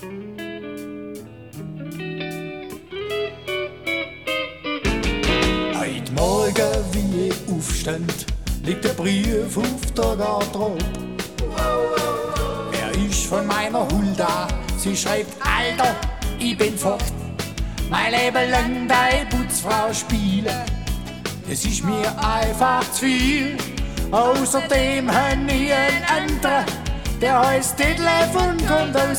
Heute Morgen, wie ich aufstand, liegt der Brief auf der Garderobe. Er ist von meiner Hulda, sie schreibt: Alter, ich bin fort, mein Leben lang deine Putzfrau spielen. Es ist mir einfach zu viel. Außerdem hab ich einen anderen, der heißt Detlef und kommt aus